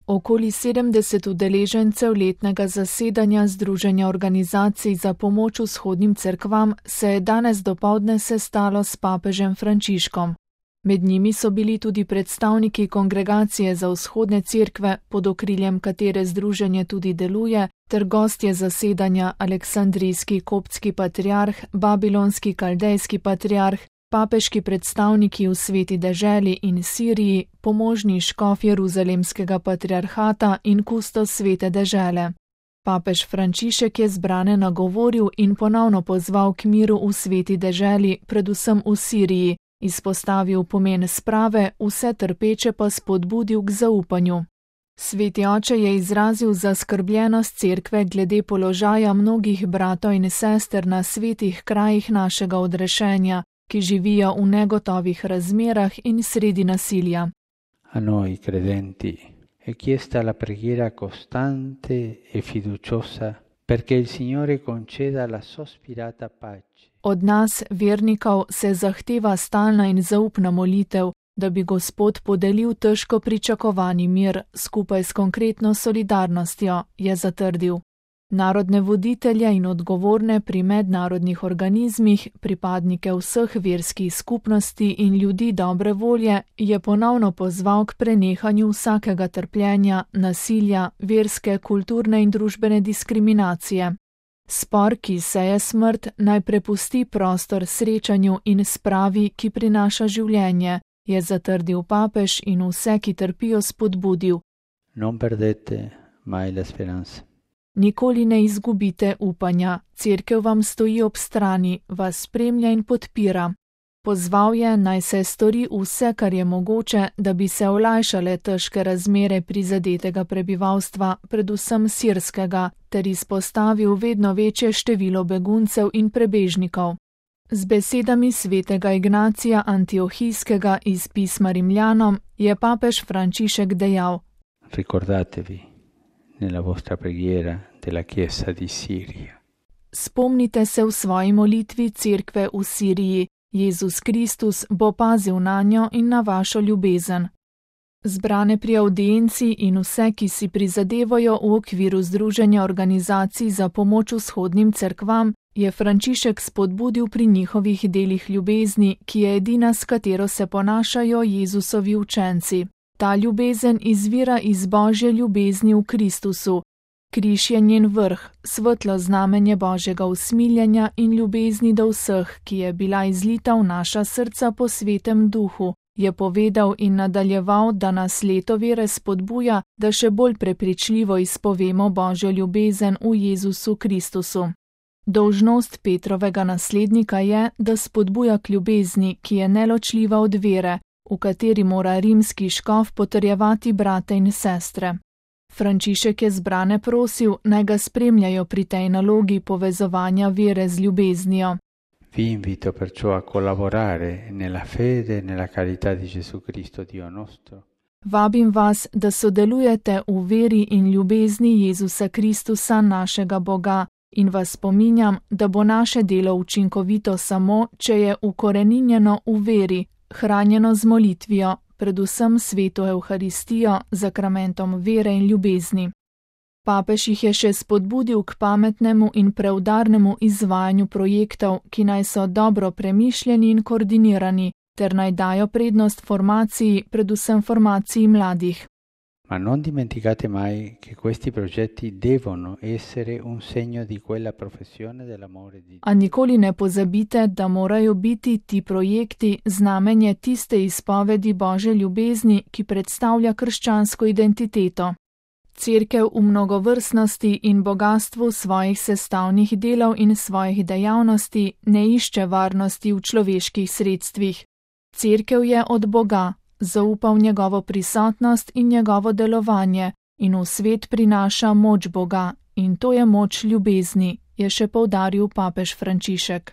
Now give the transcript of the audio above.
Okoli 70 udeležencev letnega zasedanja Združenja organizacij za pomoč vzhodnim cerkvam se je danes dopoldne sestalo s papežem Frančiškom. Med njimi so bili tudi predstavniki Kongregacije za vzhodne cerkve, pod okriljem katere združenje tudi deluje, ter gostje zasedanja Aleksandrijski koptski patriarh, babilonski kaldejski patriarh, papeški predstavniki v Sveti deželi in Siriji, pomožni škof Jeruzalemskega patriarhata in kustos Svete dežele. Papež Frančišek je zbrane nagovoril in ponovno pozval k miru v Sveti deželi, predvsem v Siriji, izpostavil pomen sprave, vse trpeče pa spodbudil k zaupanju. Sveti oče je izrazil zaskrbljenost cerkve glede položaja mnogih bratov in sester na svetih krajih našega odrešenja, ki živijo v negotovih razmerah in sredi nasilja. A noi credenti è chiesta la preghiera costante e fiduciosa perché il Signore conceda la sospirata pace. Od nas, vernikov, se zahteva stalna in zaupna molitev, da bi Gospod podelil težko pričakovani mir skupaj s konkretno solidarnostjo, je zatrdil. Narodne voditelje in odgovorne pri mednarodnih organizmih, pripadnike vseh verskih skupnosti in ljudi dobre volje je ponovno pozval k prenehanju vsakega trpljenja, nasilja, verske, kulturne in družbene diskriminacije. Spor, ki seje smrt, naj prepusti prostor srečanju in spravi, ki prinaša življenje, je zatrdil papež in vse, ki trpijo, spodbudil. Non perdete mai la speranza. Nikoli ne izgubite upanja, cerkev vam stoji ob strani, vas spremlja in podpira. Pozval je, naj se stori vse, kar je mogoče, da bi se olajšale težke razmere prizadetega prebivalstva, predvsem sirskega, ter izpostavil vedno večje število beguncev in prebežnikov. Z besedami svetega Ignacija Antiohijskega iz pisma Rimljanom je papež Frančišek dejal: Ricordatevi nella vostra preghiera della Chiesa di Siria. Spomnite se v svoji molitvi cerkve v Siriji. Jezus Kristus bo pazil nanjo in na vašo ljubezen. Zbrane pri audienci in vse, ki si prizadevajo v okviru Združenja organizacij za pomoč vzhodnim cerkvam, je Frančišek spodbudil pri njihovih delih ljubezni, ki je edina, s katero se ponašajo Jezusovi učenci. Ta ljubezen izvira iz Božje ljubezni v Kristusu. Križ je njen vrh, svetlo znamenje Božjega usmiljenja in ljubezni do vseh, ki je bila izlita v naša srca po Svetem Duhu, je povedal in nadaljeval, da nas leto vere spodbuja, da še bolj prepričljivo izpovemo Božjo ljubezen v Jezusu Kristusu. Dolžnost Petrovega naslednika je, da spodbuja k ljubezni, ki je neločljiva od vere, v kateri mora rimski škof potrjevati brate in sestre. Frančišek je zbrane prosil, naj ga spremljajo pri tej nalogi povezovanja vere z ljubeznijo. Vi invito perciò a collaborare nella fede e nella carità di Gesù Cristo Dio nostro. Vabim vas, da sodelujete v veri in ljubezni Jezusa Kristusa, našega Boga, in vas spominjam, da bo naše delo učinkovito samo, če je ukoreninjeno v veri, hranjeno z molitvijo, predvsem sveto Evharistijo, zakramentom vere in ljubezni. Papež jih je še spodbudil k pametnemu in preudarnemu izvajanju projektov, ki naj so dobro premišljeni in koordinirani, ter naj dajo prednost formaciji, predvsem formaciji mladih. Ma non dimenticate mai che questi progetti devono essere un segno di quella professione dell'amore di Dio. A nikoli ne pozabite, da morajo biti ti projekti znamenje tiste izpovedi Božje ljubezni, ki predstavlja krščansko identiteto. Cerkev v mnogovrstnosti in bogatstvu svojih sestavnih delov in svojih dejavnosti ne išče varnosti v človeških sredstvih. Cerkev je od Boga, zaupa v njegovo prisotnost in njegovo delovanje in v svet prinaša moč Boga, in to je moč ljubezni, je še poudaril papež Frančišek.